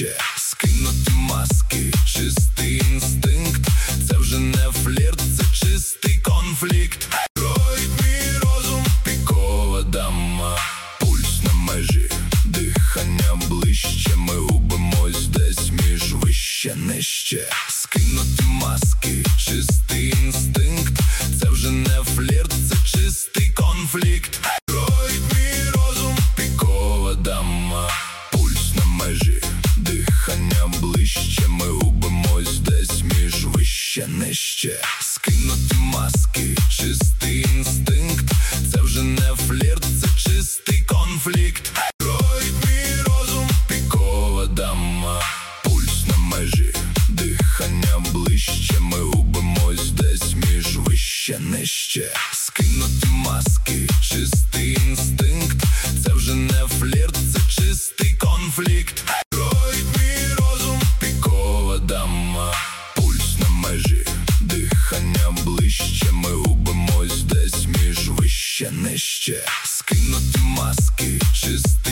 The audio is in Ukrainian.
нижче. Скинути маски, чистий інстинкт. Це вже не флірт, це чистий конфлікт. Кроїть мій розум, пікова дама. Пульс на межі, дихання ближче. Ми губимось десь між вище, нижче. Скинути маски, чистий інстинкт. Це вже не флірт, це чистий конфлікт. Кроїть мій розум, пікова дама. Пульс на межі, дихання ближче. Ми губимось десь між вище, нижче. Скинути маски, чистий інстинкт. Це вже не флірт, це чистий конфлікт. Кроїть мій розум, пікова дама. Пульс на межі, дихання ближче. Ми губимось десь між вище, нижче. Скинути маски, чистий інстинкт. Це вже не флірт, це чистий конфлікт. Кроїть мій розум, пікова дама. Пульс на межі, дихання ближче. Ми губимось десь між вище, нижче.